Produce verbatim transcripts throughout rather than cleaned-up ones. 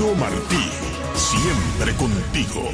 Radio Martí, siempre contigo.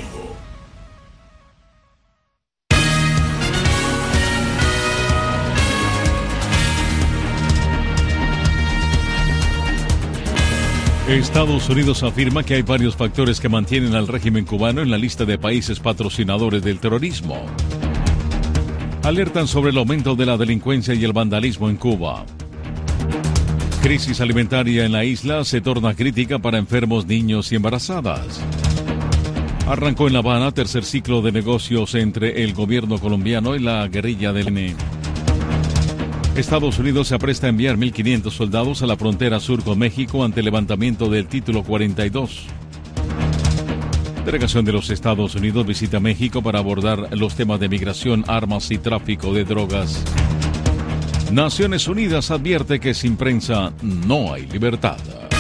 Estados Unidos afirma que hay varios factores que mantienen al régimen cubano en la lista de países patrocinadores del terrorismo. Alertan sobre el aumento de la delincuencia y el vandalismo en Cuba. Crisis alimentaria en la isla se torna crítica para enfermos, niños y embarazadas. Arrancó en La Habana tercer ciclo de negocios entre el gobierno colombiano y la guerrilla del E L N. Estados Unidos se apresta a enviar mil quinientos soldados a la frontera sur con México ante el levantamiento del Título cuarenta y dos. Delegación de los Estados Unidos visita México para abordar los temas de migración, armas y tráfico de drogas. Naciones Unidas advierte que sin prensa no hay libertad.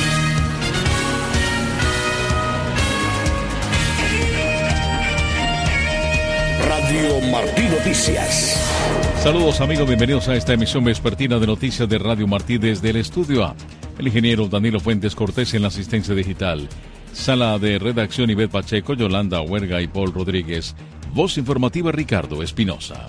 Radio Martí Noticias. Saludos amigos, bienvenidos a esta emisión vespertina de noticias de Radio Martí desde el estudio A. El ingeniero Danilo Fuentes Cortés en la asistencia digital. Sala de redacción Ivette Pacheco, Yolanda Huerga y Paul Rodríguez. Voz informativa Ricardo Espinosa.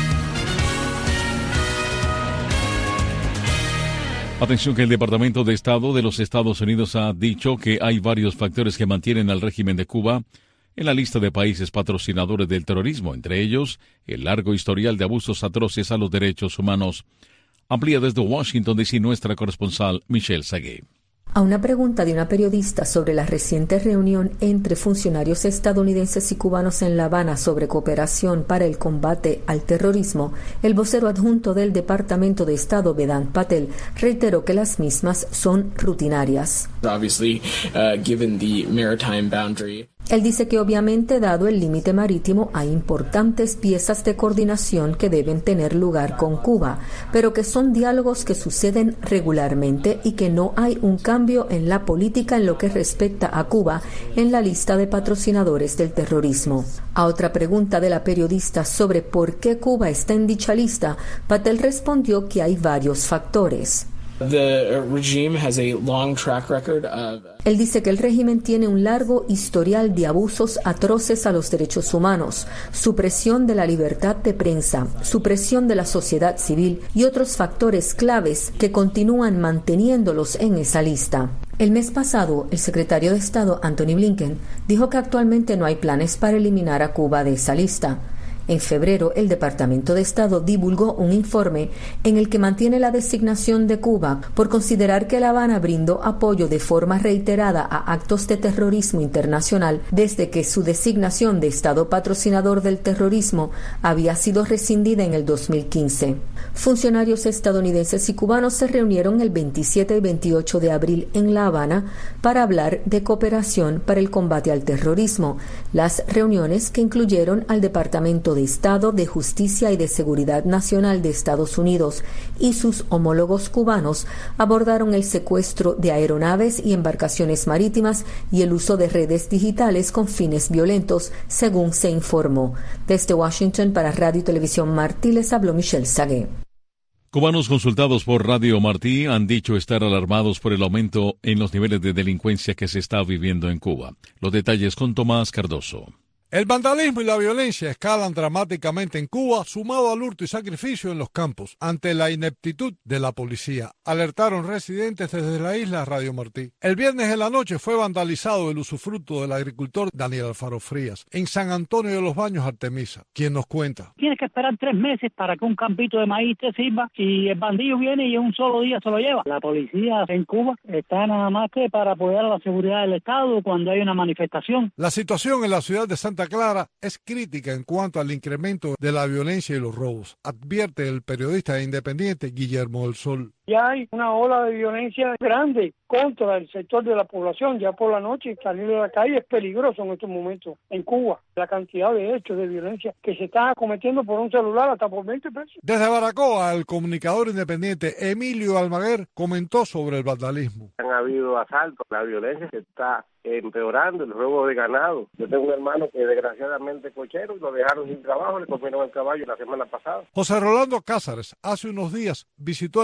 Atención que el Departamento de Estado de los Estados Unidos ha dicho que hay varios factores que mantienen al régimen de Cuba en la lista de países patrocinadores del terrorismo, entre ellos el largo historial de abusos atroces a los derechos humanos. Amplía desde Washington, D C nuestra corresponsal Michelle Sagué. A una pregunta de una periodista sobre la reciente reunión entre funcionarios estadounidenses y cubanos en La Habana sobre cooperación para el combate al terrorismo, el vocero adjunto del Departamento de Estado, Vedant Patel, reiteró que las mismas son rutinarias. Obviously, uh, given the maritime boundary. Él dice que obviamente, dado el límite marítimo, hay importantes piezas de coordinación que deben tener lugar con Cuba, pero que son diálogos que suceden regularmente y que no hay un cambio en la política en lo que respecta a Cuba en la lista de patrocinadores del terrorismo. A otra pregunta de la periodista sobre por qué Cuba está en dicha lista, Patel respondió que hay varios factores. The regime has a long track record of... Él dice que el régimen tiene un largo historial de abusos atroces a los derechos humanos, supresión de la libertad de prensa, supresión de la sociedad civil y otros factores claves que continúan manteniéndolos en esa lista. El mes pasado, el secretario de Estado, Antony Blinken, dijo que actualmente no hay planes para eliminar a Cuba de esa lista. En febrero, el Departamento de Estado divulgó un informe en el que mantiene la designación de Cuba por considerar que La Habana brindó apoyo de forma reiterada a actos de terrorismo internacional desde que su designación de Estado patrocinador del terrorismo había sido rescindida en el dos mil quince. Funcionarios estadounidenses y cubanos se reunieron el veintisiete y veintiocho de abril en La Habana para hablar de cooperación para el combate al terrorismo. Las reuniones, que incluyeron al Departamento de Estado de Justicia y de Seguridad Nacional de Estados Unidos y sus homólogos cubanos, abordaron el secuestro de aeronaves y embarcaciones marítimas y el uso de redes digitales con fines violentos, según se informó. Desde Washington para Radio y Televisión Martí les habló Michelle Sagué. Cubanos consultados por Radio Martí han dicho estar alarmados por el aumento en los niveles de delincuencia que se está viviendo en Cuba. Los detalles con Tomás Cardoso. El vandalismo y la violencia escalan dramáticamente en Cuba, sumado al hurto y sacrificio en los campos, ante la ineptitud de la policía, alertaron residentes desde la isla a Radio Martí. El viernes en la noche fue vandalizado el usufructo del agricultor Daniel Alfaro Frías, en San Antonio de los Baños, Artemisa, quien nos cuenta. Tienes que esperar tres meses para que un campito de maíz te sirva y el bandido viene y en un solo día se lo lleva. La policía en Cuba está nada más que para apoyar a la seguridad del Estado cuando hay una manifestación. La situación en la ciudad de Santa Clara es crítica en cuanto al incremento de la violencia y los robos, advierte el periodista independiente Guillermo del Sol. Ya hay una ola de violencia grande contra el sector de la población. Ya por la noche salir de la calle es peligroso en estos momentos en Cuba. La cantidad de hechos de violencia que se están cometiendo por un celular hasta por veinte pesos. Desde Baracoa, el comunicador independiente Emilio Almaguer comentó sobre el vandalismo. Han habido asaltos, la violencia se está empeorando, el robo de ganado. Yo tengo un hermano que desgraciadamente es cochero y lo dejaron sin trabajo, le comieron el caballo la semana pasada. José Rolando Cázares hace unos días visitó el poblado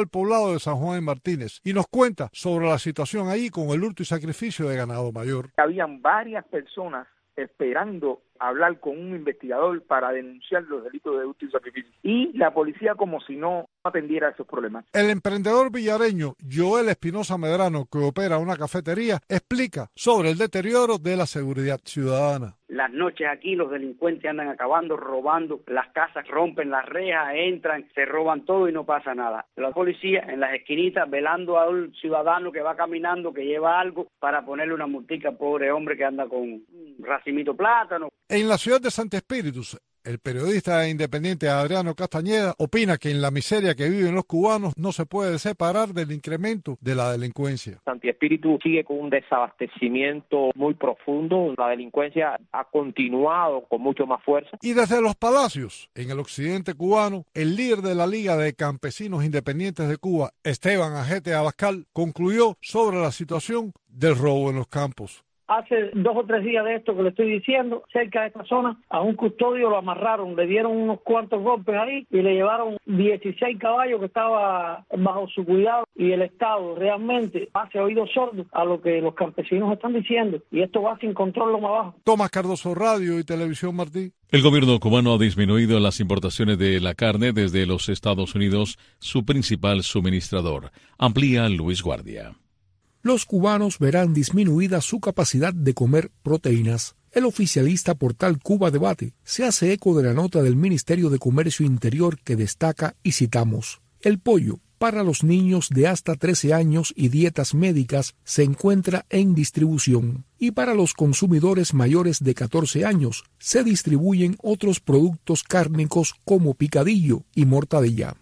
de San Juan y Martínez, y nos cuenta sobre la situación ahí con el hurto y sacrificio de ganado mayor. Habían varias personas esperando hablar con un investigador para denunciar los delitos de hurto y sacrificio. Y la policía como si no atendiera a esos problemas. El emprendedor villareño Joel Espinosa Medrano, que opera una cafetería, explica sobre el deterioro de la seguridad ciudadana. Las noches aquí los delincuentes andan acabando, robando las casas, rompen las rejas, entran, se roban todo y no pasa nada. La policía en las esquinitas velando a un ciudadano que va caminando, que lleva algo, para ponerle una multica al pobre hombre que anda con un racimito plátano. En la ciudad de Santi Espíritus, el periodista independiente Adriano Castañeda opina que en la miseria que viven los cubanos no se puede separar del incremento de la delincuencia. Santi Espíritu sigue con un desabastecimiento muy profundo. La delincuencia ha continuado con mucho más fuerza. Y desde los palacios, en el occidente cubano, el líder de la Liga de Campesinos Independientes de Cuba, Esteban Ajete Abascal, concluyó sobre la situación del robo en los campos. Hace dos o tres días de esto que le estoy diciendo, cerca de esta zona, a un custodio lo amarraron, le dieron unos cuantos golpes ahí y le llevaron dieciséis caballos que estaba bajo su cuidado, y el Estado realmente hace oídos sordos a lo que los campesinos están diciendo, y esto va sin control lo más abajo. Tomás Cardoso, Radio y Televisión Martí. El gobierno cubano ha disminuido las importaciones de la carne desde los Estados Unidos, su principal suministrador. Amplía Luis Guardia. Los cubanos verán disminuida su capacidad de comer proteínas. El oficialista portal Cuba Debate se hace eco de la nota del Ministerio de Comercio Interior que destaca, y citamos, el pollo para los niños de hasta trece años y dietas médicas se encuentra en distribución, y para los consumidores mayores de catorce años se distribuyen otros productos cárnicos como picadillo y mortadella.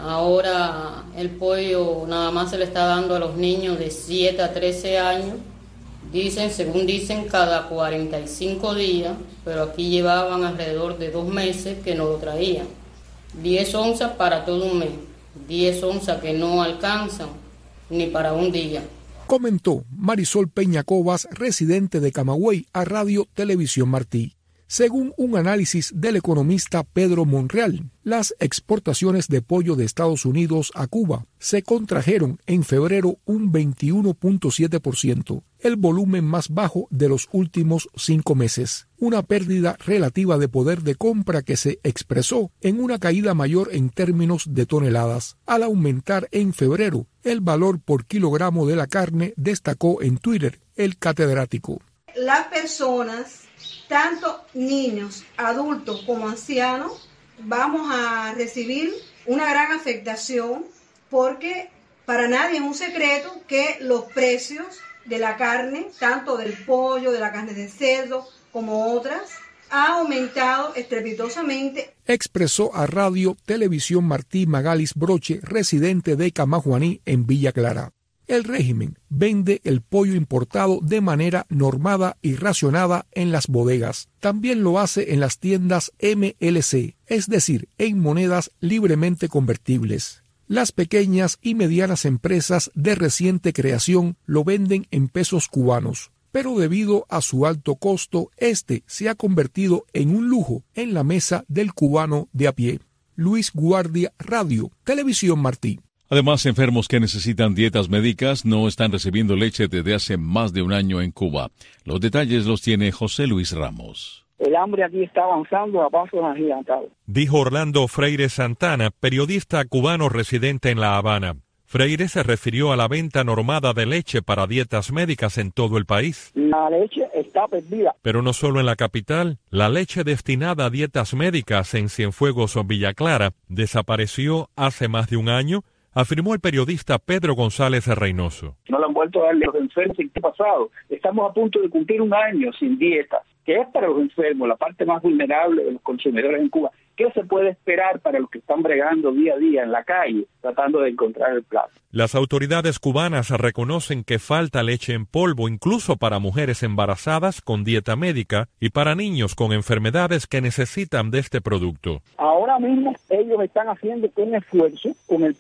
Ahora el pollo nada más se le está dando a los niños de siete a trece años, dicen, según dicen, cada cuarenta y cinco días, pero aquí llevaban alrededor de dos meses que no lo traían. diez onzas para todo un mes, diez onzas que no alcanzan ni para un día. Comentó Marisol Peña Cobas, residente de Camagüey, a Radio Televisión Martí. Según un análisis del economista Pedro Monreal, las exportaciones de pollo de Estados Unidos a Cuba se contrajeron en febrero un veintiuno punto siete por ciento, el volumen más bajo de los últimos cinco meses, una pérdida relativa de poder de compra que se expresó en una caída mayor en términos de toneladas. Al aumentar en febrero el valor por kilogramo de la carne, destacó en Twitter el catedrático. Las personas, tanto niños, adultos como ancianos, vamos a recibir una gran afectación, porque para nadie es un secreto que los precios de la carne, tanto del pollo, de la carne de cerdo como otras, ha aumentado estrepitosamente. Expresó a Radio Televisión Martí Magalis Broche, residente de Camajuaní en Villa Clara. El régimen vende el pollo importado de manera normada y racionada en las bodegas. También lo hace en las tiendas M L C, es decir, en monedas libremente convertibles. Las pequeñas y medianas empresas de reciente creación lo venden en pesos cubanos, pero debido a su alto costo, este se ha convertido en un lujo en la mesa del cubano de a pie. Luis Guardia, Radio Televisión Martí. Además, enfermos que necesitan dietas médicas no están recibiendo leche desde hace más de un año en Cuba. Los detalles los tiene José Luis Ramos. El hambre aquí está avanzando a pasos agigantados, dijo Orlando Freire Santana, periodista cubano residente en La Habana. Freire se refirió a la venta normada de leche para dietas médicas en todo el país. La leche está perdida. Pero no solo en la capital, la leche destinada a dietas médicas en Cienfuegos o Villa Clara desapareció hace más de un año, afirmó el periodista Pedro González Reynoso. No le han vuelto a darle a los enfermos en qué pasado. Estamos a punto de cumplir un año sin dietas, que es para los enfermos, la parte más vulnerable de los consumidores en Cuba. ¿Qué se puede esperar para los que están bregando día a día en la calle, tratando de encontrar el plato? Las autoridades cubanas reconocen que falta leche en polvo, incluso para mujeres embarazadas con dieta médica y para niños con enfermedades que necesitan de este producto. Ahora mismo ellos están haciendo un esfuerzo con el pollo.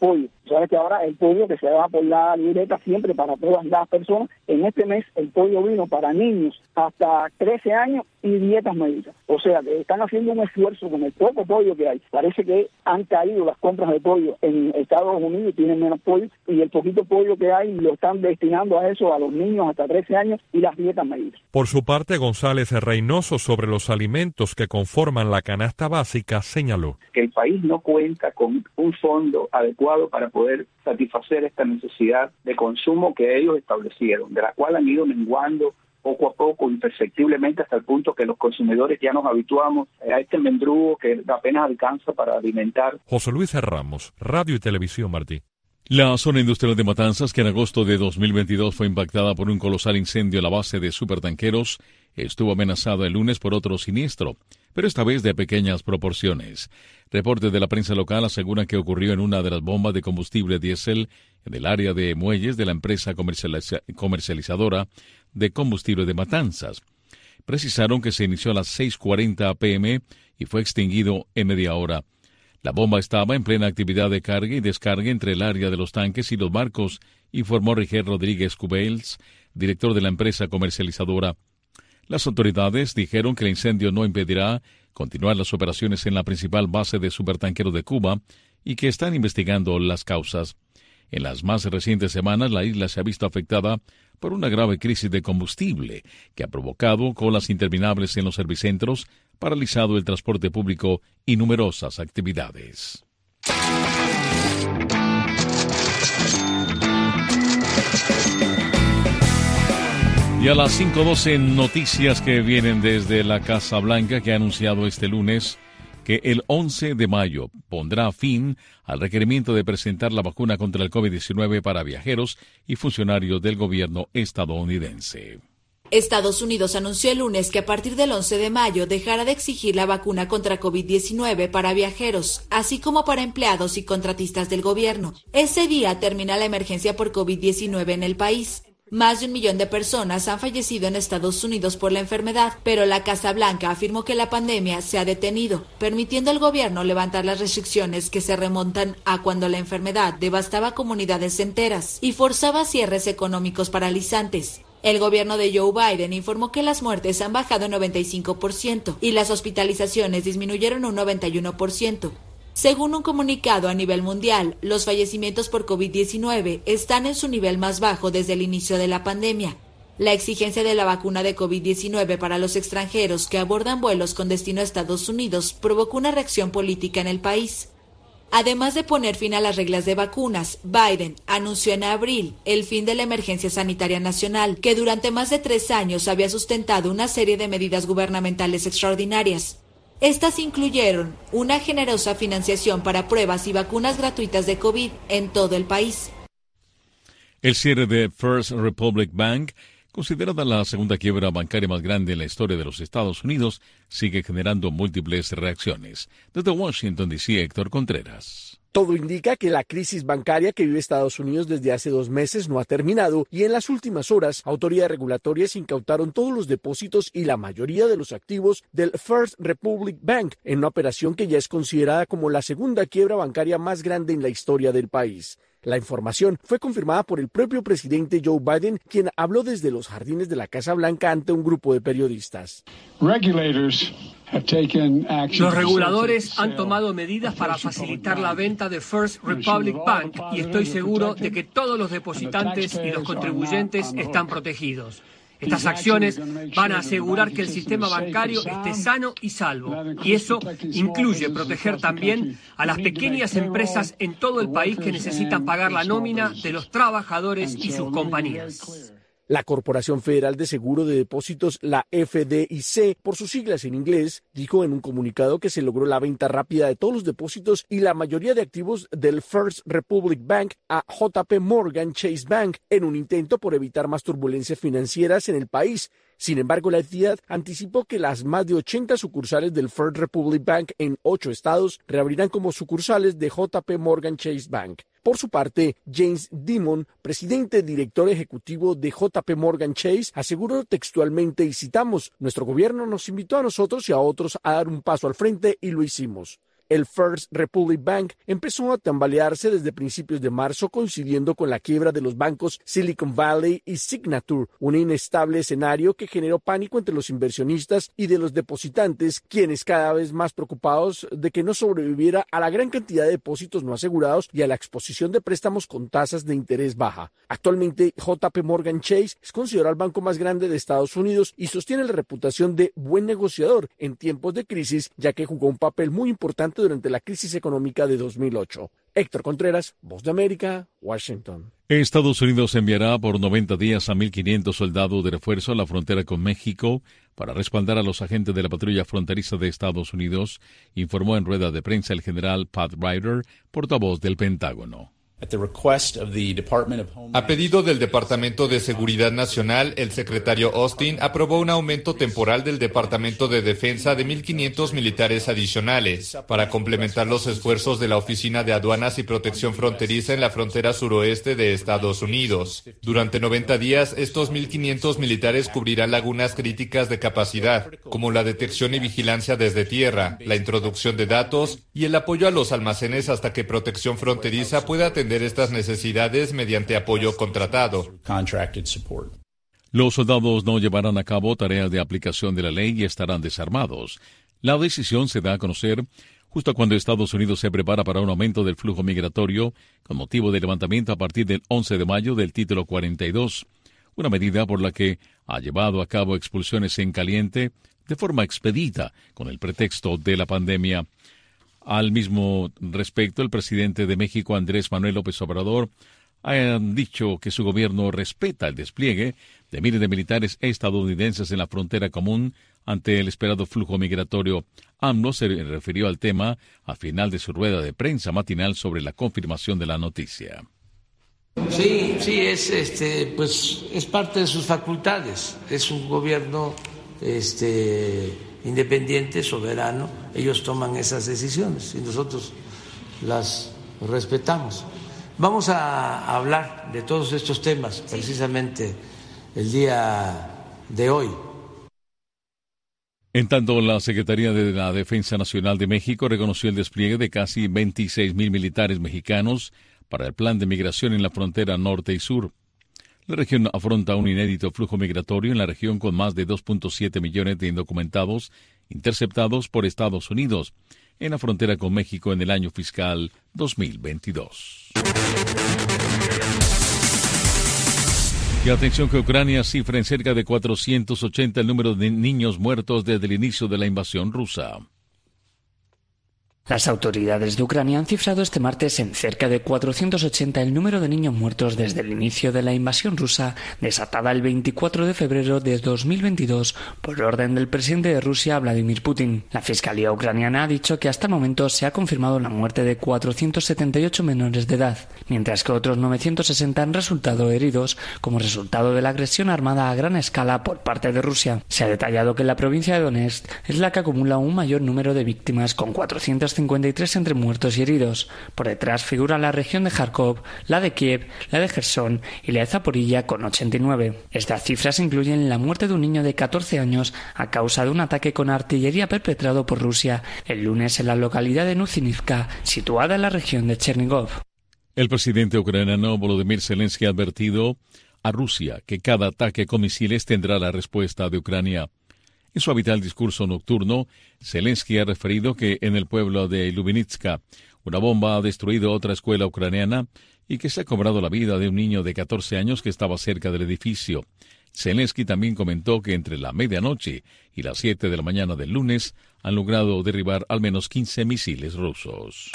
Sabes que ahora el pollo que se da por la libreta siempre para todas las personas, en este mes el pollo vino para niños hasta trece años y dietas médicas. O sea, que están haciendo un esfuerzo con el poco pollo que hay. Parece que han caído las compras de pollo en Estados Unidos y tienen menos pollo, y el poquito pollo que hay lo están destinando a eso, a los niños hasta trece años y las dietas médicas. Por su parte, González Reynoso, sobre los alimentos que conforman la canasta básica, señaló que el país no cuenta con un fondo adecuado para poder satisfacer esta necesidad de consumo que ellos establecieron, de la cual han ido menguando poco a poco, imperceptiblemente, hasta el punto que los consumidores ya nos habituamos a este mendrugo que apenas alcanza para alimentar. José Luis Ramos, Radio y Televisión Martí. La zona industrial de Matanzas, que en agosto de dos mil veintidós fue impactada por un colosal incendio en la base de supertanqueros, estuvo amenazada el lunes por otro siniestro, pero esta vez de pequeñas proporciones. Reportes de la prensa local aseguran que ocurrió en una de las bombas de combustible diésel en el área de muelles de la empresa comercializa- comercializadora de combustible de Matanzas. Precisaron que se inició a las seis cuarenta p m y fue extinguido en media hora. La bomba estaba en plena actividad de carga y descarga entre el área de los tanques y los barcos, informó Rigel Rodríguez Cubels, director de la empresa comercializadora. Las autoridades dijeron que el incendio no impedirá continuar las operaciones en la principal base de supertanqueros de Cuba y que están investigando las causas. En las más recientes semanas, la isla se ha visto afectada por una grave crisis de combustible que ha provocado colas interminables en los servicentros, paralizado el transporte público y numerosas actividades. Y a las cinco doce, noticias que vienen desde la Casa Blanca, que ha anunciado este lunes que el once de mayo pondrá fin al requerimiento de presentar la vacuna contra el COVID diecinueve para viajeros y funcionarios del gobierno estadounidense. Estados Unidos anunció el lunes que a partir del once de mayo dejará de exigir la vacuna contra COVID diecinueve para viajeros, así como para empleados y contratistas del gobierno. Ese día termina la emergencia por COVID diecinueve en el país. Más de un millón de personas han fallecido en Estados Unidos por la enfermedad, pero la Casa Blanca afirmó que la pandemia se ha detenido, permitiendo al gobierno levantar las restricciones que se remontan a cuando la enfermedad devastaba comunidades enteras y forzaba cierres económicos paralizantes. El gobierno de Joe Biden informó que las muertes han bajado un noventa y cinco por ciento y las hospitalizaciones disminuyeron un noventa y uno por ciento. Según un comunicado a nivel mundial, los fallecimientos por COVID diecinueve están en su nivel más bajo desde el inicio de la pandemia. La exigencia de la vacuna de COVID diecinueve para los extranjeros que abordan vuelos con destino a Estados Unidos provocó una reacción política en el país. Además de poner fin a las reglas de vacunas, Biden anunció en abril el fin de la emergencia sanitaria nacional, que durante más de tres años había sustentado una serie de medidas gubernamentales extraordinarias. Estas incluyeron una generosa financiación para pruebas y vacunas gratuitas de COVID en todo el país. El cierre de First Republic Bank, considerada la segunda quiebra bancaria más grande en la historia de los Estados Unidos, sigue generando múltiples reacciones. Desde Washington, D C, Héctor Contreras. Todo indica que la crisis bancaria que vive Estados Unidos desde hace dos meses no ha terminado y en las últimas horas autoridades regulatorias incautaron todos los depósitos y la mayoría de los activos del First Republic Bank en una operación que ya es considerada como la segunda quiebra bancaria más grande en la historia del país. La información fue confirmada por el propio presidente Joe Biden, quien habló desde los jardines de la Casa Blanca ante un grupo de periodistas. Los reguladores han tomado medidas para facilitar la venta de First Republic Bank y estoy seguro de que todos los depositantes y los contribuyentes están protegidos. Estas acciones van a asegurar que el sistema bancario esté sano y salvo, y eso incluye proteger también a las pequeñas empresas en todo el país que necesitan pagar la nómina de los trabajadores y sus compañías. La Corporación Federal de Seguro de Depósitos, la F D I C, por sus siglas en inglés, dijo en un comunicado que se logró la venta rápida de todos los depósitos y la mayoría de activos del First Republic Bank a J P Morgan Chase Bank en un intento por evitar más turbulencias financieras en el país. Sin embargo, la entidad anticipó que las más de ochenta sucursales del First Republic Bank en ocho estados reabrirán como sucursales de J P Morgan Chase Bank. Por su parte, James Dimon, presidente y director ejecutivo de J P Morgan Chase, aseguró textualmente, y citamos, nuestro gobierno nos invitó a nosotros y a otros a dar un paso al frente y lo hicimos. El First Republic Bank empezó a tambalearse desde principios de marzo, coincidiendo con la quiebra de los bancos Silicon Valley y Signature, un inestable escenario que generó pánico entre los inversionistas y de los depositantes, quienes cada vez más preocupados de que no sobreviviera a la gran cantidad de depósitos no asegurados y a la exposición de préstamos con tasas de interés baja. Actualmente, J P Morgan Chase es considerado el banco más grande de Estados Unidos y sostiene la reputación de buen negociador en tiempos de crisis, ya que jugó un papel muy importante durante la crisis económica de dos mil ocho. Héctor Contreras, Voz de América, Washington. Estados Unidos enviará por noventa días a mil quinientos soldados de refuerzo a la frontera con México para respaldar a los agentes de la patrulla fronteriza de Estados Unidos, informó en rueda de prensa el general Pat Ryder, portavoz del Pentágono. A pedido del Departamento de Seguridad Nacional, el secretario Austin aprobó un aumento temporal del Departamento de Defensa de mil quinientos militares adicionales para complementar los esfuerzos de la Oficina de Aduanas y Protección Fronteriza en la frontera suroeste de Estados Unidos. Durante noventa días, estos mil quinientos militares cubrirán lagunas críticas de capacidad, como la detección y vigilancia desde tierra, la introducción de datos y el apoyo a los almacenes hasta que Protección Fronteriza pueda atender estas necesidades mediante apoyo contratado. Los soldados no llevarán a cabo tareas de aplicación de la ley y estarán desarmados. La decisión se da a conocer justo cuando Estados Unidos se prepara para un aumento del flujo migratorio con motivo del levantamiento a partir del once de mayo del Título cuarenta y dos, una medida por la que ha llevado a cabo expulsiones en caliente de forma expedita con el pretexto de la pandemia. Al mismo respecto, el presidente de México, Andrés Manuel López Obrador, ha dicho que su gobierno respeta el despliegue de miles de militares estadounidenses en la frontera común ante el esperado flujo migratorio. AMLO se refirió al tema al final de su rueda de prensa matinal sobre la confirmación de la noticia. Sí, sí, es, este, pues, es parte de sus facultades. Es un gobierno este, independiente, soberano. Ellos toman esas decisiones y nosotros las respetamos. Vamos a hablar de todos estos temas precisamente el día de hoy. En tanto, la Secretaría de la Defensa Nacional de México reconoció el despliegue de casi veintiséis mil militares mexicanos para el plan de migración en la frontera norte y sur. La región afronta un inédito flujo migratorio en la región con más de dos punto siete millones de indocumentados interceptados por Estados Unidos en la frontera con México en el año fiscal dos mil veintidós. Y atención que Ucrania cifra en cerca de cuatrocientos ochenta el número de niños muertos desde el inicio de la invasión rusa. Las autoridades de Ucrania han cifrado este martes en cerca de cuatrocientos ochenta el número de niños muertos desde el inicio de la invasión rusa, desatada el veinticuatro de febrero de dos mil veintidós por orden del presidente de Rusia, Vladimir Putin. La Fiscalía ucraniana ha dicho que hasta el momento se ha confirmado la muerte de cuatrocientos setenta y ocho menores de edad, mientras que otros novecientos sesenta han resultado heridos como resultado de la agresión armada a gran escala por parte de Rusia. Se ha detallado que la provincia de Donetsk es la que acumula un mayor número de víctimas, con cuatrocientos cincuenta y tres entre muertos y heridos. Por detrás figura la región de Kharkov, la de Kiev, la de Jersón y la de Zaporilla con ochenta y nueve. Estas cifras incluyen la muerte de un niño de catorce años a causa de un ataque con artillería perpetrado por Rusia el lunes en la localidad de Nuzinivka, situada en la región de Chernigov. El presidente ucraniano Volodymyr Zelensky ha advertido a Rusia que cada ataque con misiles tendrá la respuesta de Ucrania. En su habitual discurso nocturno, Zelensky ha referido que en el pueblo de Lubinitska una bomba ha destruido otra escuela ucraniana y que se ha cobrado la vida de un niño de catorce años que estaba cerca del edificio. Zelensky también comentó que entre la medianoche y las siete de la mañana del lunes han logrado derribar al menos quince misiles rusos.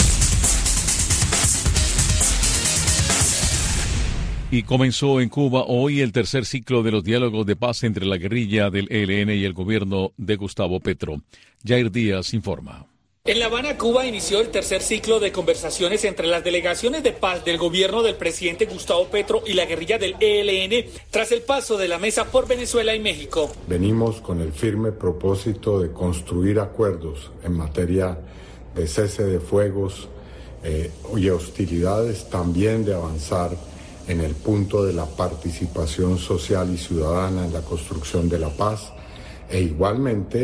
Y comenzó en Cuba hoy el tercer ciclo de los diálogos de paz entre la guerrilla del E L N y el gobierno de Gustavo Petro. Jair Díaz informa. En La Habana, Cuba, inició el tercer ciclo de conversaciones entre las delegaciones de paz del gobierno del presidente Gustavo Petro y la guerrilla del E L N tras el paso de la mesa por Venezuela y México. Venimos con el firme propósito de construir acuerdos en materia de cese de fuegos eh, y hostilidades, también de avanzar en el punto de la participación social y ciudadana en la construcción de la paz e igualmente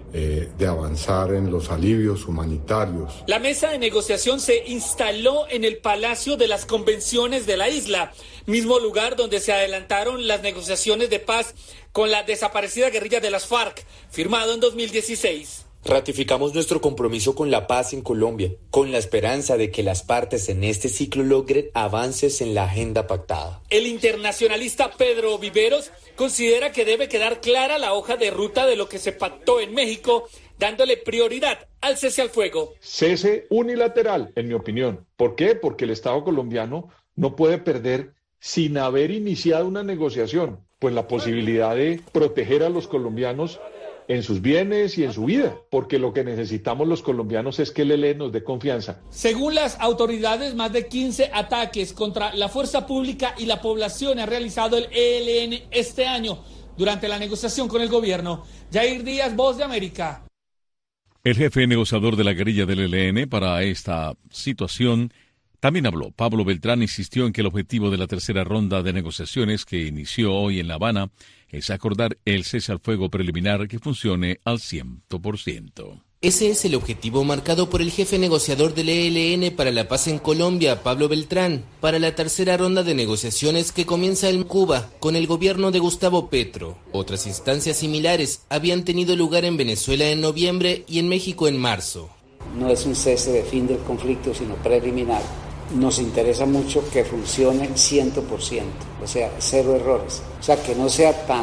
eh, de avanzar en los alivios humanitarios. La mesa de negociación se instaló en el Palacio de las Convenciones de la isla, mismo lugar donde se adelantaron las negociaciones de paz con la desaparecida guerrilla de las FARC, firmado en dos mil dieciséis. Ratificamos nuestro compromiso con la paz en Colombia, con la esperanza de que las partes en este ciclo logren avances en la agenda pactada. El internacionalista Pedro Viveros considera que debe quedar clara la hoja de ruta de lo que se pactó en México, dándole prioridad al cese al fuego. Cese unilateral, en mi opinión. ¿Por qué? Porque el Estado colombiano no puede perder, sin haber iniciado una negociación, pues la posibilidad de proteger a los colombianos en sus bienes y en su vida, porque lo que necesitamos los colombianos es que el E L N nos dé confianza. Según las autoridades, más de quince ataques contra la fuerza pública y la población ha realizado el E L N este año durante la negociación con el gobierno. Jair Díaz, Voz de América. El jefe negociador de la guerrilla del E L N para esta situación también habló. Pablo Beltrán insistió en que el objetivo de la tercera ronda de negociaciones que inició hoy en La Habana es acordar el cese al fuego preliminar que funcione al cien por ciento. Ese es el objetivo marcado por el jefe negociador del E L N para la paz en Colombia, Pablo Beltrán, para la tercera ronda de negociaciones que comienza en Cuba con el gobierno de Gustavo Petro. Otras instancias similares habían tenido lugar en Venezuela en noviembre y en México en marzo. No es un cese de fin del conflicto, sino preliminar. Nos interesa mucho que funcione cien por ciento, o sea, cero errores. O sea, que no sea tan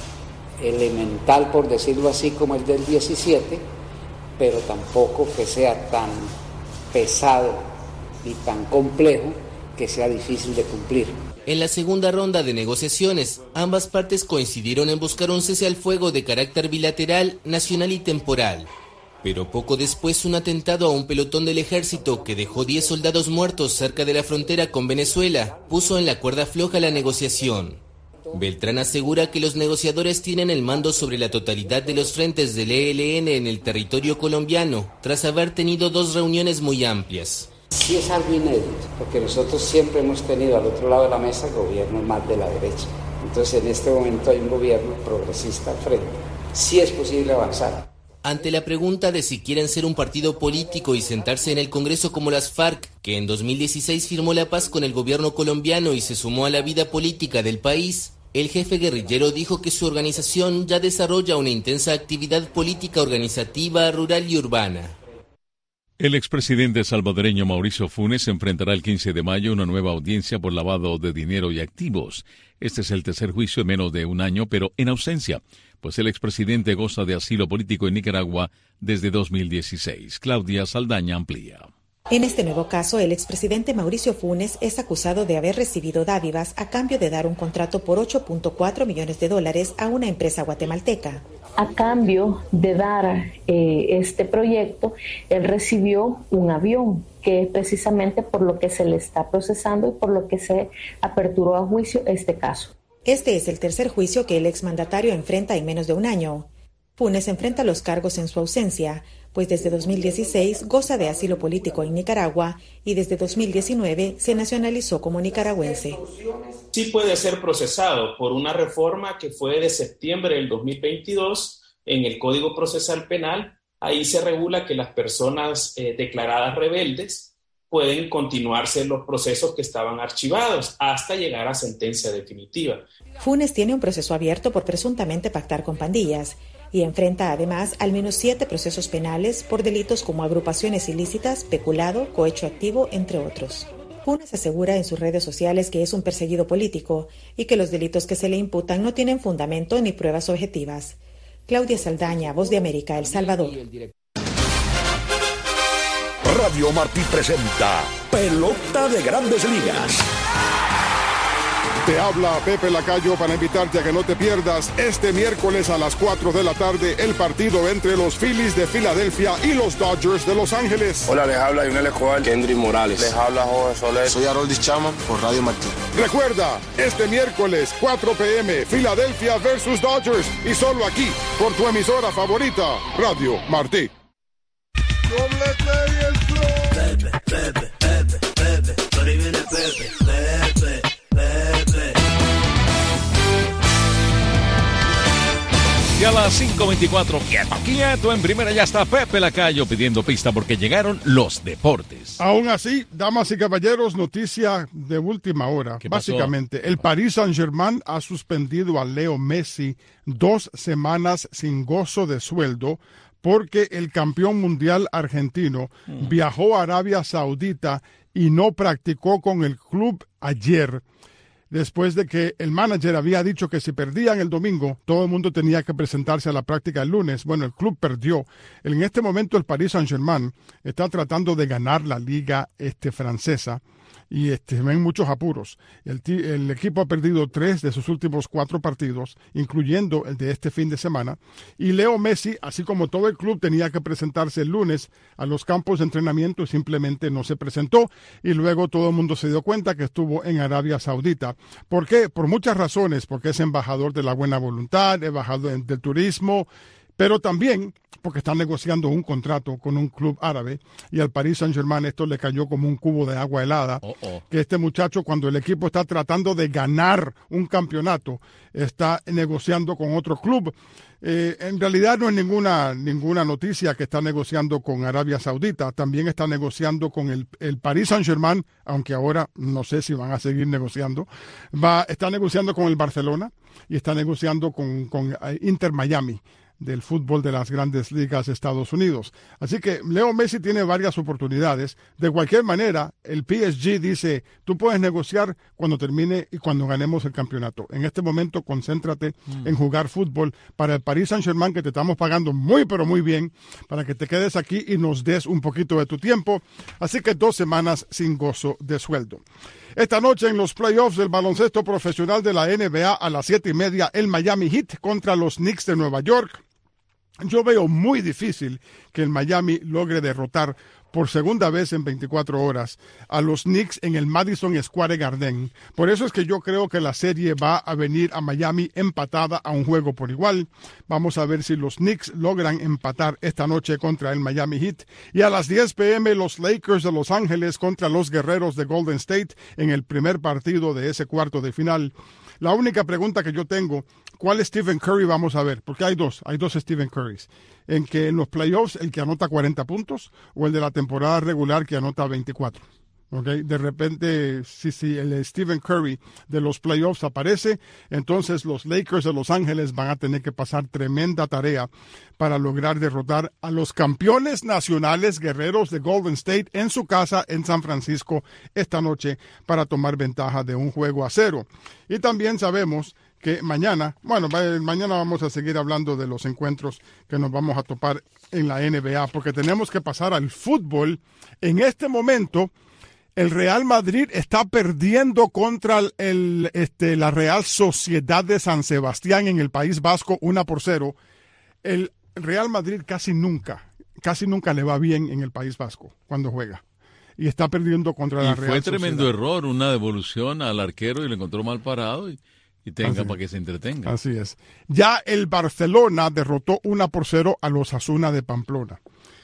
elemental, por decirlo así, como el del diecisiete, pero tampoco que sea tan pesado y tan complejo que sea difícil de cumplir. En la segunda ronda de negociaciones, ambas partes coincidieron en buscar un cese al fuego de carácter bilateral, nacional y temporal. Pero poco después, un atentado a un pelotón del ejército que dejó diez soldados muertos cerca de la frontera con Venezuela puso en la cuerda floja la negociación. Beltrán asegura que los negociadores tienen el mando sobre la totalidad de los frentes del E L N en el territorio colombiano, tras haber tenido dos reuniones muy amplias. Sí es algo inédito, porque nosotros siempre hemos tenido al otro lado de la mesa gobiernos más de la derecha. Entonces en este momento hay un gobierno progresista al frente. Sí es posible avanzar. Ante la pregunta de si quieren ser un partido político y sentarse en el Congreso como las FARC, que en dos mil dieciséis firmó la paz con el gobierno colombiano y se sumó a la vida política del país, el jefe guerrillero dijo que su organización ya desarrolla una intensa actividad política organizativa, rural y urbana. El expresidente salvadoreño Mauricio Funes enfrentará el quince de mayo una nueva audiencia por lavado de dinero y activos. Este es el tercer juicio en menos de un año, pero en ausencia, pues el expresidente goza de asilo político en Nicaragua desde dos mil dieciséis. Claudia Saldaña amplía. En este nuevo caso, el expresidente Mauricio Funes es acusado de haber recibido dádivas a cambio de dar un contrato por ocho punto cuatro millones de dólares a una empresa guatemalteca. A cambio de dar eh, este proyecto, él recibió un avión, que es precisamente por lo que se le está procesando y por lo que se aperturó a juicio este caso. Este es el tercer juicio que el exmandatario enfrenta en menos de un año. Funes enfrenta los cargos en su ausencia, pues desde dos mil dieciséis goza de asilo político en Nicaragua y desde dos mil diecinueve se nacionalizó como nicaragüense. Sí puede ser procesado por una reforma que fue de septiembre del dos mil veintidós en el Código Procesal Penal. Ahí se regula que las personas eh, declaradas rebeldes pueden continuarse los procesos que estaban archivados hasta llegar a sentencia definitiva. Funes tiene un proceso abierto por presuntamente pactar con pandillas y enfrenta además al menos siete procesos penales por delitos como agrupaciones ilícitas, peculado, cohecho activo, entre otros. Funes asegura en sus redes sociales que es un perseguido político y que los delitos que se le imputan no tienen fundamento ni pruebas objetivas. Claudia Saldaña, Voz de América, El Salvador. Radio Martí presenta Pelota de Grandes Ligas. Te habla Pepe Lacayo para invitarte a que no te pierdas este miércoles a las cuatro de la tarde el partido entre los Phillies de Filadelfia y los Dodgers de Los Ángeles. Hola, les habla Yunel Escobar, Kendry Morales. Les habla Jorge Soler. Soy Haroldis Chama por Radio Martí. Recuerda, este miércoles cuatro p m Filadelfia versus Dodgers y solo aquí por tu emisora favorita, Radio Martí. Doblete y el flow. Pepe, Pepe, Pepe, Pepe, por ahí viene Pepe, Pepe, Pepe. Y a las cinco veinticuatro, quieto, quieto, en primera ya está Pepe Lacayo pidiendo pista porque llegaron los deportes. Aún así, damas y caballeros, noticia de última hora. Básicamente, el Paris Saint-Germain ha suspendido a Leo Messi dos semanas sin gozo de sueldo porque el campeón mundial argentino mm. viajó a Arabia Saudita y no practicó con el club ayer, después de que el manager había dicho que si perdían el domingo, todo el mundo tenía que presentarse a la práctica el lunes. Bueno, el club perdió. En este momento el Paris Saint-Germain está tratando de ganar la liga este, francesa y este, ven muchos apuros. El, el equipo ha perdido tres de sus últimos cuatro partidos, incluyendo el de este fin de semana. Y Leo Messi, así como todo el club, tenía que presentarse el lunes a los campos de entrenamiento y simplemente no se presentó. Y luego todo el mundo se dio cuenta que estuvo en Arabia Saudita. ¿Por qué? Por muchas razones, porque es embajador de la buena voluntad, embajador del turismo, pero también porque están negociando un contrato con un club árabe y al Paris Saint-Germain esto le cayó como un cubo de agua helada, oh, oh. que este muchacho, cuando el equipo está tratando de ganar un campeonato, está negociando con otro club. Eh, en realidad no es ninguna, ninguna noticia que está negociando con Arabia Saudita, también está negociando con el, el Paris Saint-Germain, aunque ahora no sé si van a seguir negociando, va, está negociando con el Barcelona y está negociando con, con Inter Miami, del fútbol de las grandes ligas de Estados Unidos. Así que Leo Messi tiene varias oportunidades. De cualquier manera, el P S G dice, tú puedes negociar cuando termine y cuando ganemos el campeonato. En este momento, concéntrate mm. en jugar fútbol para el Paris Saint-Germain, que te estamos pagando muy, pero muy bien, para que te quedes aquí y nos des un poquito de tu tiempo. Así que dos semanas sin gozo de sueldo. Esta noche en los playoffs del baloncesto profesional de la N B A a las siete y media, el Miami Heat contra los Knicks de Nueva York. Yo veo muy difícil que el Miami logre derrotar por segunda vez en veinticuatro horas a los Knicks en el Madison Square Garden. Por eso es que yo creo que la serie va a venir a Miami empatada a un juego por igual. Vamos a ver si los Knicks logran empatar esta noche contra el Miami Heat. Y a las diez p m los Lakers de Los Ángeles contra los Guerreros de Golden State en el primer partido de ese cuarto de final. La única pregunta que yo tengo, ¿cuál Stephen Curry vamos a ver? Porque hay dos, hay dos Stephen Currys. En que en los playoffs el que anota cuarenta puntos o el de la temporada regular que anota veinticuatro. Okay. De repente, si, si el Stephen Curry de los playoffs aparece, entonces los Lakers de Los Ángeles van a tener que pasar tremenda tarea para lograr derrotar a los campeones nacionales Guerreros de Golden State en su casa en San Francisco esta noche para tomar ventaja de un juego a cero. Y también sabemos que mañana, bueno, mañana vamos a seguir hablando de los encuentros que nos vamos a topar en la N B A, porque tenemos que pasar al fútbol. En este momento, el Real Madrid está perdiendo contra el, este, la Real Sociedad de San Sebastián en el País Vasco, una por cero. El Real Madrid casi nunca, casi nunca le va bien en el País Vasco cuando juega. Y está perdiendo contra la Real Sociedad. Y fue tremendo error, una devolución al arquero y lo encontró mal parado y, y tenga Así para que se entretenga. Así es. Ya el Barcelona derrotó una por cero a los Osasuna de Pamplona.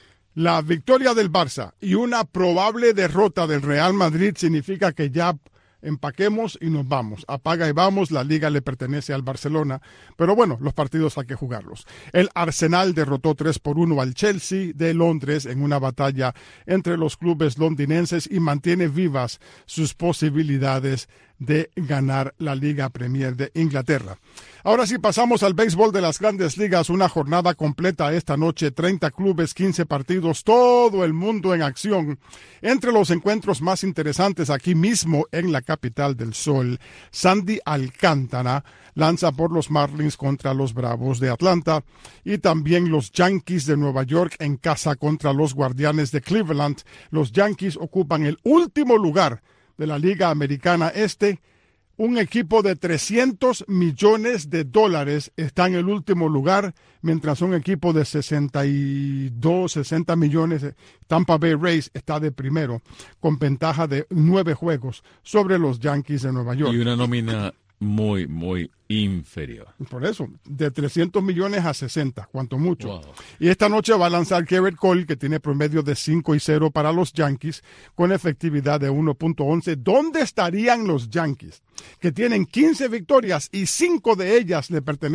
La victoria del Barça y una probable derrota del Real Madrid significa que ya empaquemos y nos vamos. Apaga y vamos, la liga le pertenece al Barcelona. Pero bueno, los partidos hay que jugarlos. El Arsenal derrotó tres por uno al Chelsea de Londres en una batalla entre los clubes londinenses y mantiene vivas sus posibilidades de ganar la Liga Premier de Inglaterra. Ahora sí pasamos al béisbol de las Grandes Ligas, una jornada completa esta noche, treinta clubes, quince partidos, todo el mundo en acción. Entre los encuentros más interesantes aquí mismo en la capital del sol, Sandy Alcántara lanza por los Marlins contra los Bravos de Atlanta y también los Yankees de Nueva York en casa contra los Guardianes de Cleveland. Los Yankees ocupan el último lugar de la Liga Americana Este. Un equipo de trescientos millones de dólares está en el último lugar, mientras un equipo de sesenta y dos, sesenta millones, Tampa Bay Rays, está de primero, con ventaja de nueve juegos sobre los Yankees de Nueva York. Y una nómina muy, muy inferior. Por eso, de trescientos millones a sesenta, cuanto mucho. Wow. Y esta noche va a lanzar Garrett Cole, que tiene promedio de cinco y cero para los Yankees, con efectividad de uno punto once. ¿Dónde estarían los Yankees, que tienen quince victorias y cinco de ellas le pertenecen